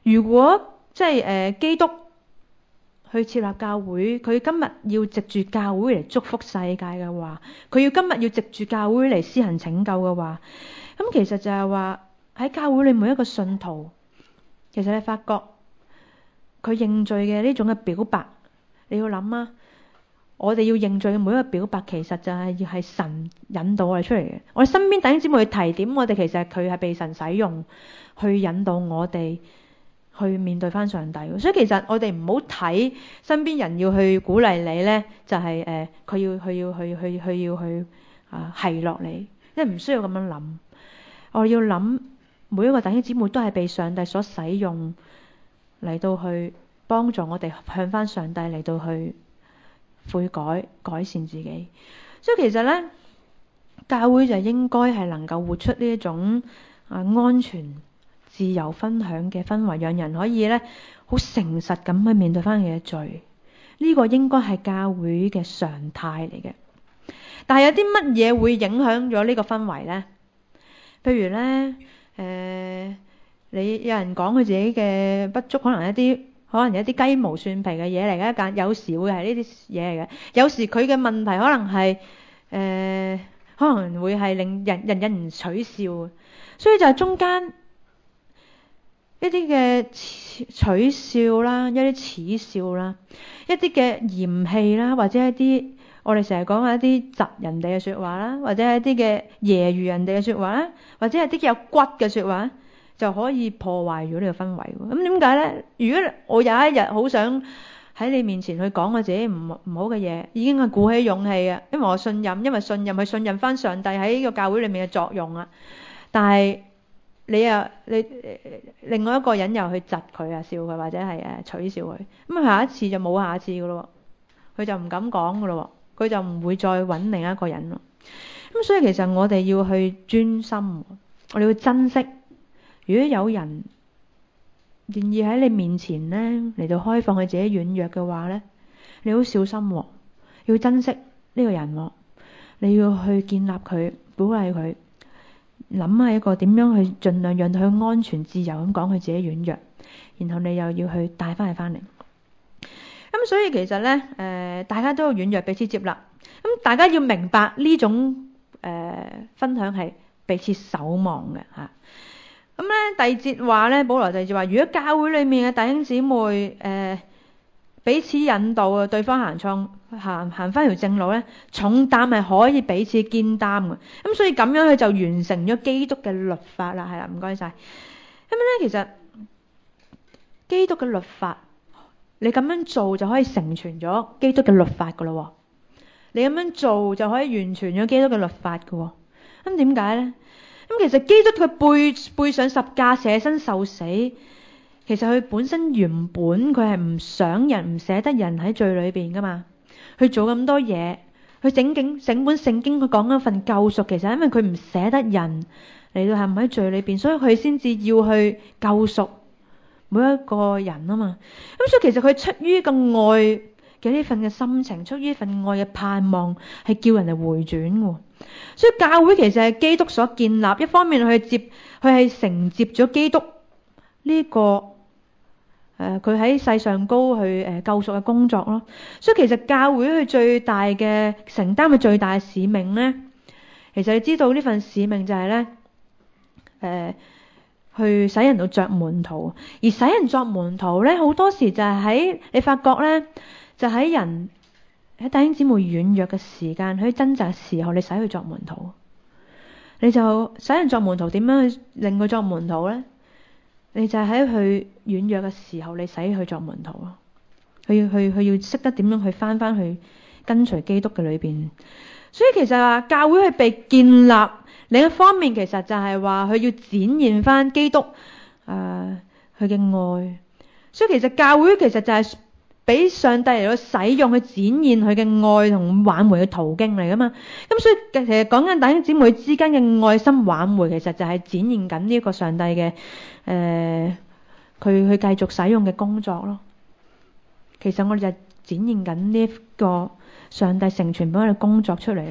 如果即係誒基督去設立教會，佢今日要藉住教會嚟祝福世界嘅話，佢要今日要藉住教會嚟施行拯救嘅話，咁其實就係話喺教會裏每一個信徒，其實你發覺佢認罪嘅呢種嘅表白，你要諗啊，我哋要認罪嘅每一個表白，其實就係要係神引導我哋出嚟嘅。我哋身邊弟兄姊妹去提點我哋，其實佢係被神使用去引導我哋去面對翻上帝。所以其實我哋唔好睇身邊人要去鼓勵你呢，就係誒佢要佢要去去去要去啊係落你，因為唔需要咁樣諗。我要諗每一個弟兄姊妹都係被上帝所使用嚟到去幫助我哋向翻上帝嚟到去悔改改善自己。所以其實呢，教會就應該係能夠活出呢一種啊安全自由分享嘅氛圍，讓人可以呢好誠實咁去面對翻佢嘅罪。呢個應該係教會嘅常態嚟嘅。但係有啲乜嘢會影響咗呢個氛圍呢？譬如呢，誒、呃，你有人講佢自己嘅不足，可能一啲可能有一啲雞毛蒜皮嘅嘢嚟嘅，但有時會係呢啲嘢嚟嘅。有時佢嘅問題可能係誒、呃，可能會係令人人人取笑，所以就係中間一啲嘅取笑啦，一啲恥笑啦，一啲嘅嫌棄啦，或者一啲我哋成日講嘅一啲窒人哋嘅説話啦，或者係一啲嘅揶揄人哋嘅説話啦，或者係啲有骨嘅説話，就可以破壞咗呢個氛圍。咁點解呢？如果我有一日好想喺你面前去講我自己唔唔好嘅嘢，已經係鼓起勇氣嘅，因為我信任，因為信任去信任翻上帝喺呢個教會裏面嘅作用啊。但係你又你另外一個人又去窒佢啊，笑佢或者係誒取笑佢，咁啊下一次就冇下一次噶咯，佢就唔敢講噶咯，佢就唔會再揾另一個人咯。咁所以其實我哋要去專心，我哋要珍惜。如果有人願意喺你面前呢嚟到開放佢自己軟弱嘅話呢，你好小心喎，要珍惜呢個人喎，你要去建立佢，鼓勵佢。諗下一個點樣去盡量讓佢安全自由咁講佢自己軟弱，然後你又要去帶翻佢翻嚟。咁所以其實呢，誒、呃、大家都有軟弱彼此接納。咁大家要明白呢種誒、呃、分享係彼此守望嘅嚇。咁咧第二節話咧，保羅第二節話，如果教會裏面嘅弟兄姊妹誒、呃、彼此引導啊，對方行創行行翻條正路咧，重擔係可以彼此肩擔嘅。咁所以咁樣佢就完成咗基督嘅律法啦。係啦，唔該晒。咁咧其實基督嘅律法，你咁樣做就可以成全咗基督嘅律法噶咯。你咁樣做就可以完全咗基督嘅律法噶。咁點解咧？咁其實基督佢背背上十架捨身受死，其實佢本身原本佢係唔想人唔捨得人喺罪裏邊噶嘛，佢做咁多嘢，佢整整整本聖經佢講緊份救贖，其實因為佢唔捨得人嚟到係唔喺罪裏邊，所以佢先至要去救贖每一個人啊嘛。咁所以其實佢出於個愛嘅呢份嘅心情，出於呢份愛嘅盼望，係叫人哋回轉嘅。所以教會其實係基督所建立，一方面佢接佢係承接咗基督呢、這個誒佢喺世上高去誒、呃、救贖嘅工作咯。所以其實教會佢最大嘅承擔嘅最大嘅使命咧，其實你知道呢份使命就係咧誒去使人到作門徒，而使人作門徒咧，好多時就係喺你發覺咧，就喺人喺弟兄姊妹軟弱嘅時間，喺掙扎嘅時候，你使佢作門徒，你就使人作門徒。點樣去令佢作門徒呢？你就係喺佢軟弱嘅時候，你使佢作門徒咯。佢要去，佢要識得點樣去翻翻去跟隨基督嘅裏邊。所以其實話教會係被建立，另一方面其實就係話佢要展現翻基督誒佢嘅愛。所以其實教會其實就係俾上帝嚟到使用去展現佢嘅愛同挽回嘅途徑嚟噶嘛。咁所以其實講緊弟兄姊妹之間嘅愛心挽回，其實就係展現緊呢一個上帝嘅誒佢去繼續使用嘅工作咯。其實我哋就展現緊呢一個上帝成全俾我哋工作出嚟咯。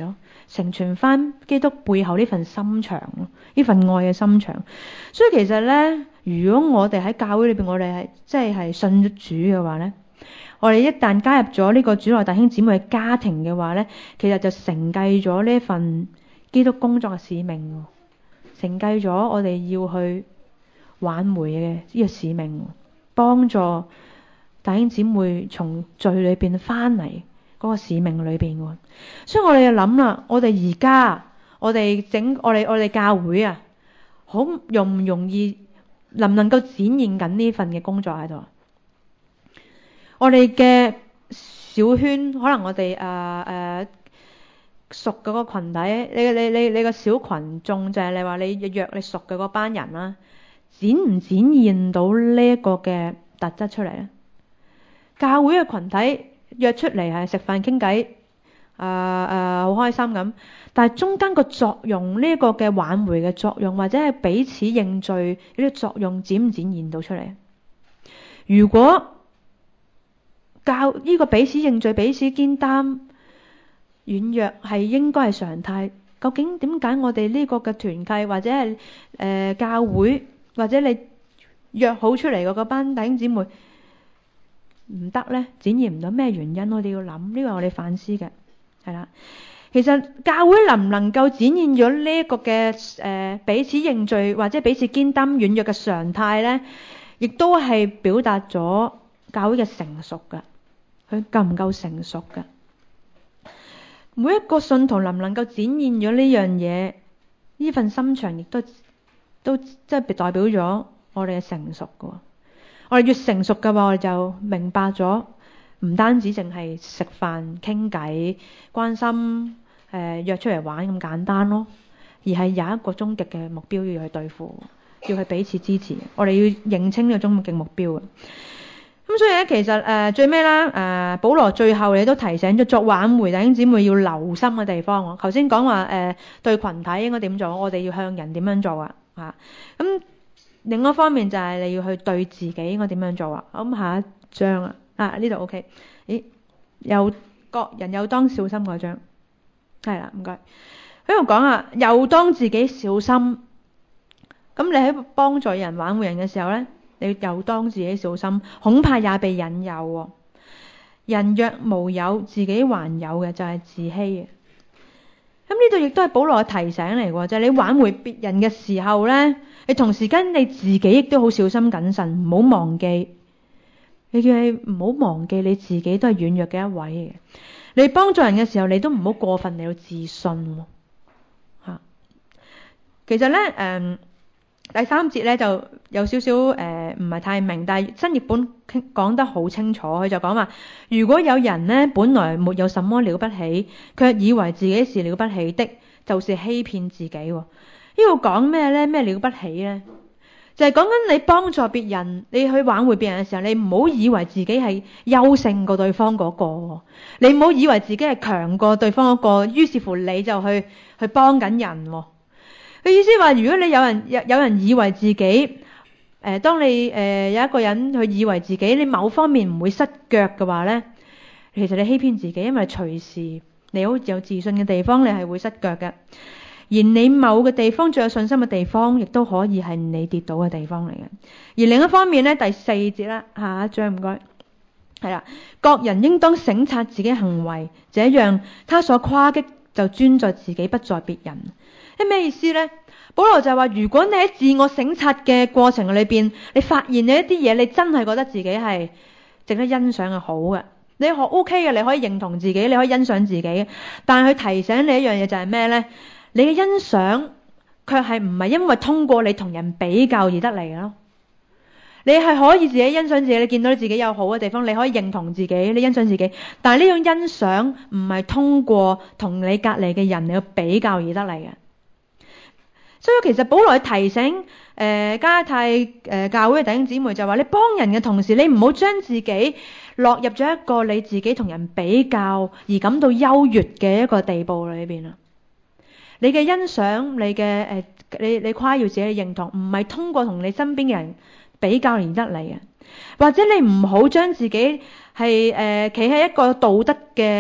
成全翻基督背後呢份心腸咯，呢份愛嘅心腸。所以其實咧，如果我哋喺教會裏邊，我哋係即係係信主嘅話咧，我哋一旦加入咗呢個主內弟兄姊妹嘅家庭嘅話咧，其實就承繼咗呢一份基督工作嘅使命，承繼咗我哋要去挽回嘅呢個使命，幫助弟兄姊妹從罪裏邊翻嚟嗰個使命裏邊喎。所以我哋就諗啦，我哋而家我哋整我哋我哋教會啊，好容唔容易能唔能夠展現緊呢份嘅工作喺度？我哋嘅小圈，可能我哋誒誒熟嗰個羣體，你你你你個小群眾就係你話你約你熟嘅嗰班人啦，展唔展現到呢一個嘅特質出嚟咧？教會嘅羣體約出嚟係食飯傾偈，誒誒好開心咁，但係中間個作用，呢一個嘅挽回嘅作用，或者係彼此認罪呢啲作用，展唔展現到出嚟？如果教呢個彼此認罪、彼此肩擔、軟弱係應該係常態，究竟點解我哋呢個嘅團契或者係誒、呃、教會或者你約好出嚟嘅嗰班弟兄姊妹唔得呢？展現唔到咩原因？我哋要諗，呢個係我哋反思嘅，係啦。其實教會能唔能夠展現咗呢一個嘅誒、呃、彼此認罪或者彼此肩擔軟弱嘅常態呢？亦都係表達咗教會嘅成熟㗎。佢夠唔夠成熟㗎？每一個信徒能唔能夠展現咗呢樣嘢？呢份心腸亦都都即係代表咗我哋嘅成熟㗎。我哋越成熟嘅話，我哋就明白咗，唔單止淨係食飯傾偈、關心誒、呃、約出嚟玩咁簡單咯，而係有一個終極嘅目標要去對付，要去彼此支持。我哋要認清呢個終極目標嘅。咁所以咧，其實誒、呃、最尾啦，誒、呃、保羅最後你都提醒咗作挽回弟兄姊妹要留心嘅地方。頭先講話誒對群體應該點做，我哋要向人點樣做啊？嚇咁另一方面就係你要去對自己應該點樣做啊？咁下一章啊，啊呢度 OK，咦又各人又當小心嗰章，係啦，唔該。喺度講啊，又當自己小心。咁你喺幫助人挽回人嘅時候咧，你又當自己小心，恐怕也被引誘喎。人若無有，自己還有嘅就係自欺嘅。咁呢度亦都係保羅嘅提醒嚟喎，就係、是、你挽回別人嘅時候咧，你同時間你自己亦都好小心謹慎，唔好忘記。你叫你唔好忘記你自己都係軟弱嘅一位嘅。你幫助人嘅時候，你都唔好過分嚟到自信喎。嚇，其實咧誒。嗯第三節咧就有少少誒唔係太明，但係新譯本講得好清楚，佢就講話：如果有人呢本來沒有什麼了不起，卻以為自己是了不起的，就是欺騙自己喎。呢度講咩呢？咩了不起呢？就係講緊你幫助別人，你去挽回別人嘅時候，你唔好以為自己係優勝過對方嗰個，你唔好以為自己係強過對方嗰個，於是乎你就去去幫緊人喎。佢意思話，如果你有人有有人以為自己誒、呃，當你誒、呃、有一個人去以為自己你某方面唔會失腳嘅話咧，其實你欺騙自己，因為隨時你好有自信嘅地方，你係會失腳嘅；而你某個地方最有信心嘅地方，亦都可以係你跌倒嘅地方嚟嘅。而另一方面咧，第四節啦，下一章唔該，係啦，各人應當省察自己行為，這樣他所誇的就專在自己，不在別人。係咩意思呢？保羅就係話，如果你喺自我省察嘅過程裏邊，你發現你一啲嘢，你真係覺得自己係值得欣賞嘅好嘅，你學 OK 嘅，你可以認同自己，你可以欣賞自己。但係佢提醒你一樣嘢就係咩呢？你嘅欣賞卻係唔係因為通過你同人比較而得嚟嘅咯？你係可以自己欣賞自己，你見到自己有好嘅地方，你可以認同自己，你欣賞自己。但係呢種欣賞唔係通過同你隔離嘅人嚟去比較而得嚟嘅。所以其實保羅提醒誒、呃、加拉太誒、呃、教會嘅弟兄姊妹就話：你幫人嘅同時，你唔好將自己落入咗一個你自己同人比較而感到優越嘅一個地步裏邊啊！你嘅欣賞，你嘅誒、呃，你你誇耀自己嘅認同，唔係通過同你身邊嘅人比較而得嚟嘅。或者你唔好將自己係誒企喺一個道德嘅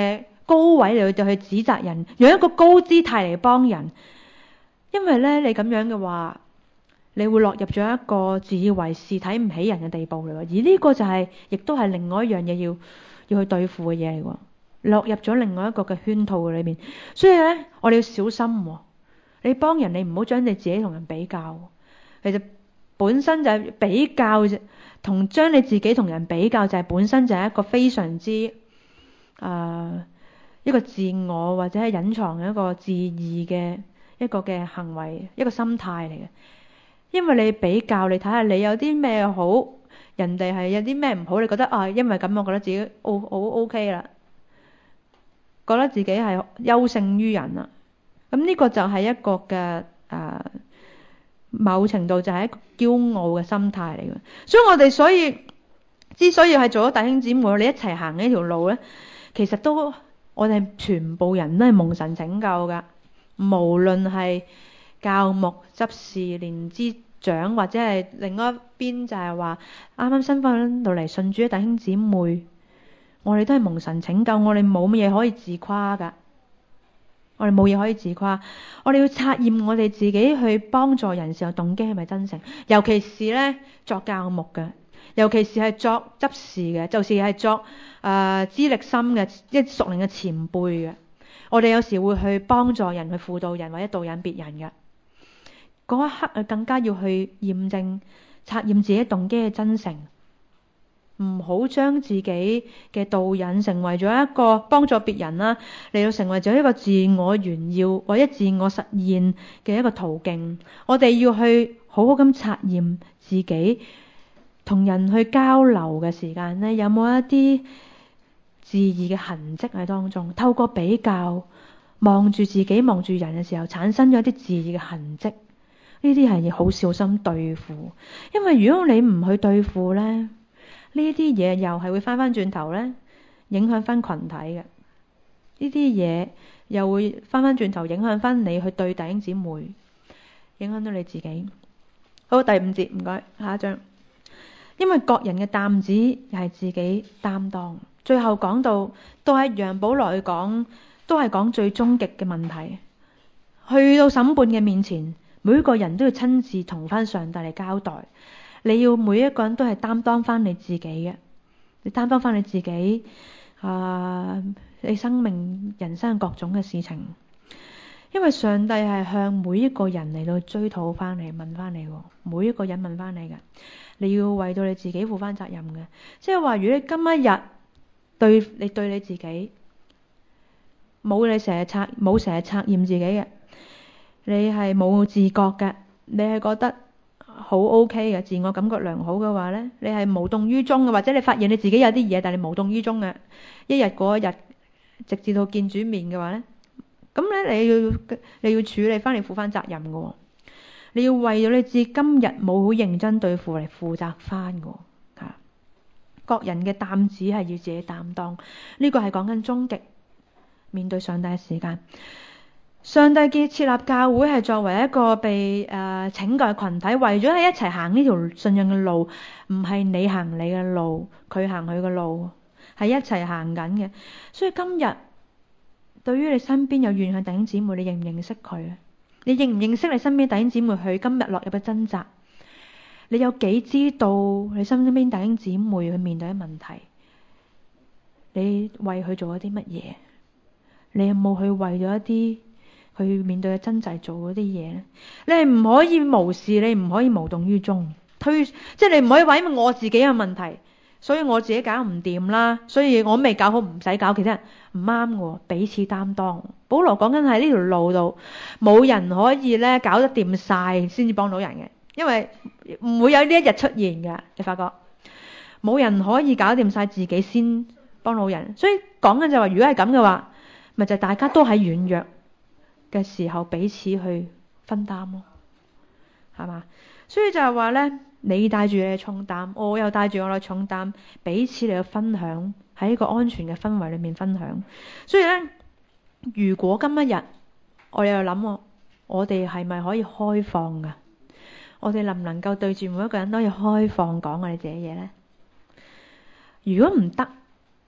高位嚟到去指責人，用一個高姿態嚟幫人。因為咧，你咁樣嘅話，你會落入咗一個自以為是、睇唔起人嘅地步嚟喎。而呢個就係、是，亦都係另外一樣嘢要要去對付嘅嘢嚟喎。落入咗另外一個嘅圈套裏面，所以咧，我哋要小心喎。你幫人，你唔好將你自己同人比較。其實本身就係比較啫，同將你自己同人比較就係本身就係一個非常之誒、呃、一個自我或者係隱藏嘅一個自義嘅一個嘅行為，一個心態嚟嘅。因為你比較，你睇下你有啲咩好，人哋係有啲咩唔好，你覺得啊，因為咁我覺得自己 O 好 OK 啦，覺得自己係優勝於人啦。咁呢個就係一個嘅誒、呃，某程度就係一個驕傲嘅心態嚟嘅。所以我哋所以之所以係做咗弟兄姊妹，我哋一齊行呢條路咧，其實都我哋全部人都係蒙神拯救噶。無論係教牧、執事、連支長，或者係另外一邊就係話啱啱新返到嚟信主嘅弟兄姊妹，我哋都係蒙神拯救，我哋冇乜嘢可以自誇噶。我哋冇嘢可以自誇，我哋要察驗我哋自己去幫助人時候動機係咪真誠，尤其是咧作教牧嘅，尤其是係作執事嘅，就是係作誒資歷深嘅一屬靈嘅前輩嘅。我哋有時會去幫助人，去輔導人或者導引別人嘅嗰一刻，更加要去驗證、察驗自己動機嘅真誠。唔好將自己嘅導引成為咗一個幫助別人啦，嚟到成為咗一個自我炫耀或者自我實現嘅一個途徑。我哋要去好好咁察驗自己，同人去交流嘅時間呢，有冇一啲自義嘅痕跡喺當中？透過比較，望住自己、望住人嘅時候，產生咗一啲自義嘅痕跡。呢啲係要好小心對付，因為如果你唔去對付呢，呢啲嘢又係會翻翻轉頭咧，影響翻群體嘅。呢啲嘢又會翻翻轉頭影響翻你去對弟兄姊妹，影響到你自己。好，第五節，唔該，下一章。因為各人嘅擔子又係自己擔當。最後講到都係楊保羅去講，都係講最終極嘅問題。去到審判嘅面前，每一個人都要親自同翻上帝嚟交代。你要每一個人都係擔當翻你自己嘅，你擔當翻你自己啊、呃，你生命人生各種嘅事情，因為上帝係向每一個人嚟到追討翻嚟，問翻你，每一個人問翻你嘅，你要為到你自己負翻責任嘅。即係話，如果你今一日對你對你自己冇你成日測冇成日測驗自己嘅，你係冇自覺嘅，你係覺得好 OK 嘅，自我感覺良好嘅話呢，你係無動於衷嘅，或者你發現你自己有啲嘢，但係你無動於衷嘅，一日過一日，直至到見主面嘅話呢，咁咧你要你要處理翻嚟負翻責任嘅，你要為咗你自己今日冇好認真對付嚟負責翻嘅嚇。各人嘅擔子係要自己擔當，呢、這個係講緊終極面對上帝嘅時間。上帝嘅設立教會係作為一個被誒、呃、拯救嘅群體，為咗喺一齊行呢條信仰嘅路，唔係你行你嘅路，佢行佢嘅路，係一齊行緊嘅。所以今日對於你身邊有怨恨弟兄姊妹，你認唔認識佢？你認唔認識你身邊弟兄姊妹佢今日落入嘅掙扎？你有幾知道你身邊弟兄姊妹去面對嘅問題？你為佢做咗啲乜嘢？你有冇去為咗一啲佢面對嘅掙扎做嗰啲嘢咧？你係唔可以無視，你唔可以無動於衷，推即係你唔可以話因為我自己有問題，所以我自己搞唔掂啦，所以我未搞好唔使搞。其他人唔啱嘅，彼此擔當。保羅講緊喺呢條路度，冇人可以咧搞得掂晒先至幫到人嘅，因為唔會有呢一日出現嘅。你發覺冇人可以搞掂晒自己先幫到人，所以講緊就話，如果係咁嘅話，咪就大家都喺軟弱嘅時候彼此去分擔咯，係嘛？所以就係話咧，你帶住你嘅重擔，我又帶住我嘅重擔，彼此嚟去分享，喺一個安全嘅氛圍裏面分享。所以咧，如果今一日我又諗我，我哋係咪可以開放噶？我哋能唔能夠對住每一個人都可以開放講我哋自己嘢咧？如果唔得，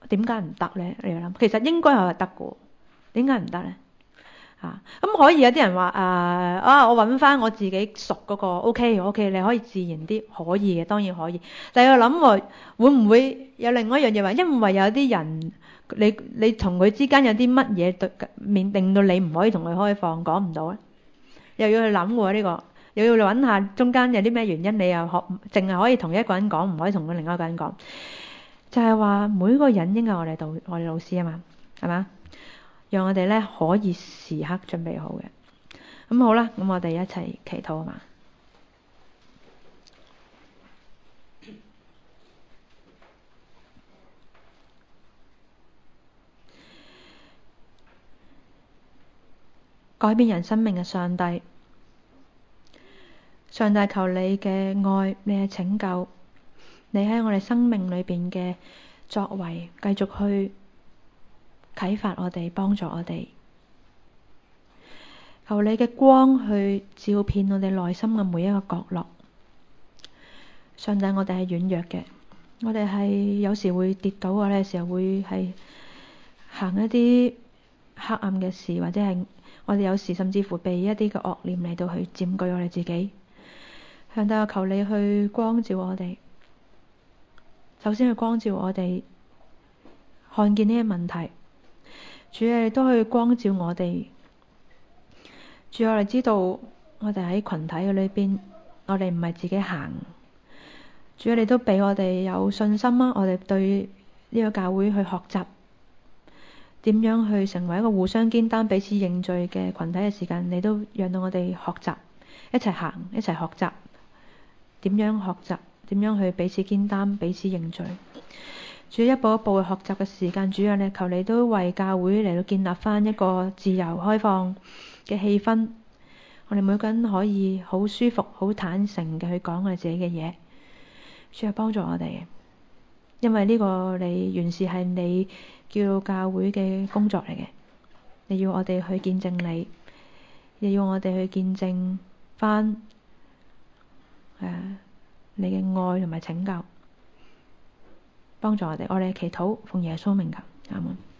點解唔得咧？你要諗，其實應該係得嘅，點解唔得咧？啊，咁可以有啲人話誒啊，我揾翻我自己熟嗰個 OK OK，你可以自然啲，可以嘅，當然可以。但係我諗喎，會唔會有另外一樣嘢話，因為有啲人你你同佢之間有啲乜嘢對面令到你唔可以同佢開放，講唔到咧？又要去諗喎呢個，又要揾下中間有啲咩原因，你又學淨係可以同一個人講，唔可以同佢另外一個人講。就係話每個人應該係我哋導我哋老師啊嘛，係嘛？讓我哋咧可以時刻準備好嘅。咁好啦，咁我哋一齊祈禱啊嘛。改變人生命嘅上帝，上帝求你嘅愛，你嘅拯救，你喺我哋生命裏邊嘅作為，繼續去啟發我哋，幫助我哋。求你嘅光去照遍我哋內心嘅每一個角落。上帝，我哋係軟弱嘅，我哋係有時會跌倒，我哋有時候會係行一啲黑暗嘅事，或者係我哋有時甚至乎被一啲嘅惡念嚟到去佔據我哋自己。上帝，我求你去光照我哋，首先去光照我哋看見呢啲問題。主啊，你都去光照我哋。主，我哋知道我哋喺群體嘅裏邊，我哋唔係自己行。主啊，你都俾我哋有信心啊！我哋對呢個教會去學習點樣去成為一個互相肩擔、彼此認罪嘅群體嘅時間，你都讓到我哋學習，一齊行，一齊學習點樣學習，點樣去彼此肩擔、彼此認罪。主，一步一步去學習嘅時間，主啊，你求你都為教會嚟到建立翻一個自由開放嘅氣氛，我哋每個人可以好舒服、好坦誠嘅去講我哋自己嘅嘢。主啊，幫助我哋，因為呢個你原是係你叫教會嘅工作嚟嘅，你要我哋去見證你，又要我哋去見證翻誒你嘅愛同埋拯救，幫助我哋。我哋祈禱奉耶穌名求，阿門。